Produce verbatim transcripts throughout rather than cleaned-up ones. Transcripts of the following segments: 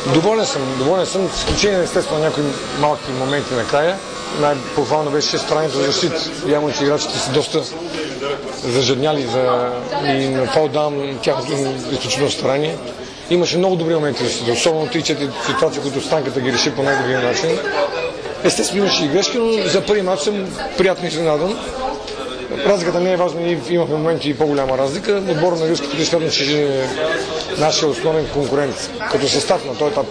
Доволен съм, доволен съм, с изключение естествено на някои малки моменти накрая. Най-похвално беше старанието за защита. Явно, че играчите са доста зажадняли за... и на това отдавам тяхното изключително старание. Имаше много добри моменти за защита, особено три-четири ситуации, които Станката ги реши по най-добрия начин. Естествено имаше и грешки, но за първи мач съм приятно изненадан. Разликата не е важна, ние имахме моменти и по-голяма разлика. Отбора на Рилските смятам, че е нашия основен конкурент като състав на този етап.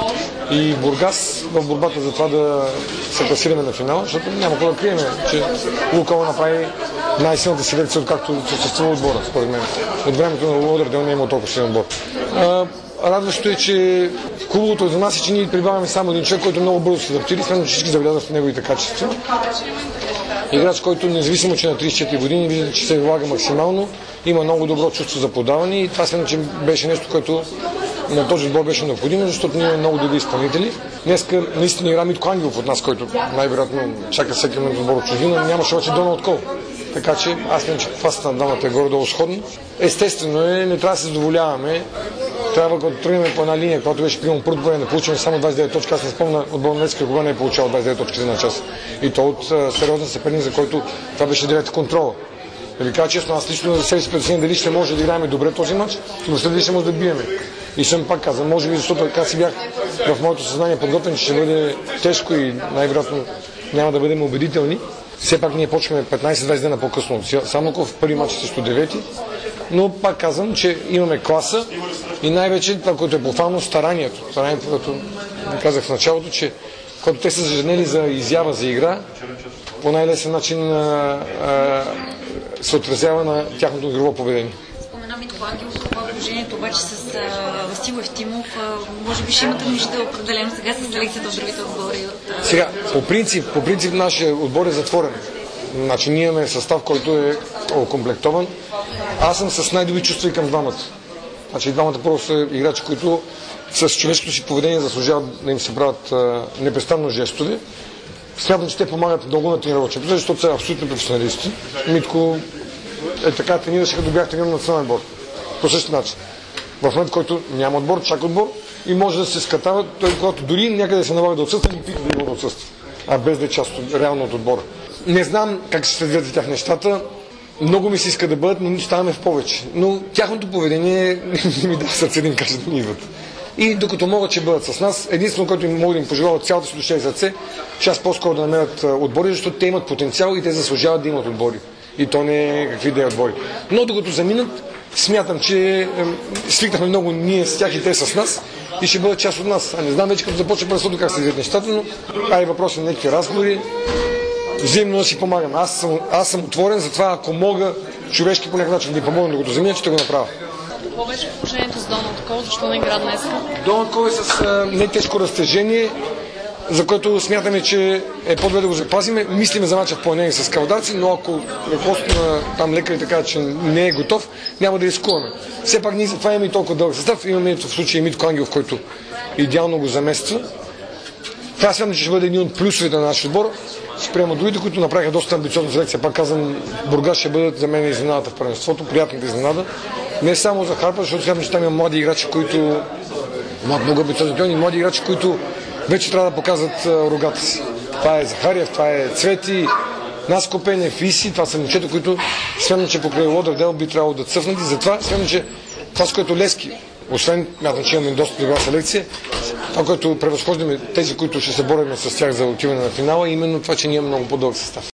И Бургас в борбата за това да се класираме на финал, защото няма какво да крием, че Лукойл направи най-силната селекция, откакто съществува отбора, според мен. От времето на Лодърдел не е имал толкова силен отбор. Радващо е, че хубавото за нас е, че ние прибавяме само един човек, който много бързо се адаптира, смятам, че всички забелязват в неговите качества. Играч, който независимо, че на трийсет и четири години, вижда, че се влага максимално, има много добро чувство за подаване и това смятам, че беше нещо, което на този отбор беше необходимо, защото ние имаме много добри изпълнители. Днеска наистина игра Митко Ангелов от нас, който най-вероятно чака всеки момент отбор от чужбина, нямаше обаче Доналд Кол. Така че аз мисля, че това са двамата е горе-долу сходно. Естествено е, не трябва да се задоволяваме. Трябва да тръгнем по една линия, която беше приемал първо време да получим само двайсет и девет точки. Аз не спомня отбор на Днеска, кога не е получавал двайсет и девет точки за една част. И то от сериозен съперник, за който това беше директ контрол. Да ви кажа честно, аз лично за себе си преценя дали ще може да играем добре този матч, но след дали ще може да биеме. И съм пак казал, може би защото така си бях в моето съзнание подготвен, че ще бъде тежко и най-вероятно няма да бъдем убедителни. Все пак ние почваме петнайсет-двайсет дена по-късно от Самоков в първи матч срещу девети, но пак казвам, че имаме класа и най-вече това, което е похвално, старанието. Старанието, което казах в началото, че когато те са зажаднели за изява, за игра, по най-лесен начин а, а, се отразява на тяхното игрово поведение. Спомена Митко Ангелов, това положението обаче с Васил Евтимов, може би ще имате нужда определено сега с селекцията от другите отбори. От... Сега, по принцип, по принцип нашия отбор е затворен. Значи ние имаме състав, който е окомплектован. Аз съм с най-добри чувства и към двамата. Значи двамата просто са играчи, които с човешкото си поведение заслужават да им се правят а, непрестанно жестове. Смятам, че те помагат много на тренировъчния процес, защото са абсолютно професионалисти. Митко е така тренираше, като бях трениран на национален отбор. По същия начин. В момент, в който няма отбор, чак отбор и може да се скатава, той когато дори някъде се налага да отсъства, и пита да има да отсъства, а без да е част от реално от отбора. Не знам как се следват за тях нещата. Много ми се иска да бъдат, но ставаме в повече. Но тяхното поведение не ми дава сърце да им кажа да ни идват. И докато могат, че бъдат с нас, единствено, което им мога да им пожелава от цялата си душа и сърце, че аз по-скоро да намерят отбори, защото те имат потенциал и те заслужават да имат отбори. И то не е какви да е отбори. Но докато заминат, смятам, че е, свикнахме много ние с тях и те с нас и ще бъдат част от нас. А не знам вече като започне пресото как се видят нещата, но това е въпрос на някакви разговори. Взаимно да си помагам. Аз съм, аз съм отворен, затова ако мога човешки по някакъв начин да ви помогна докато замина, ще го направя. Какво беше положението с Доналд Кол? Защо не игра днес? Доналд Кол е с а, нетежко разтежение, за което смятаме, че е по-добре да го запазиме. Мислиме за мача в планение с калдаци, но ако ръководството на там лекарите така, че не е готов, няма да рискуваме. Все пак ние затова имаме и толкова дълъг състав. Имаме в случая Митко Ангелов, който идеално го замества. Това смятам, че ще бъде един от плюсовете на нашия отбор. Спрямо другите, които направиха доста амбициозна селекция. Пак казвам, Бургас ще бъдат за мен изненадата в първенството, приятната изненада. Не само за Харпа, защото смятам, че там има млади играчи, които имат много амбициозни, млади играчи, които вече трябва да показват рогата си. Това е Захариев, това е Цвети, Наско Пенев, Иси, това са момчета, които смятам, че покрай Лодърдел би трябвало да цъфнат и затова смятам, че това, с което Лески, освен, мятам, че имаме доста добра селекция, това, което превъзхождаме тези, които ще се борим с тях за отиване на финала, е именно това, че ние имаме много по-дълъг състав.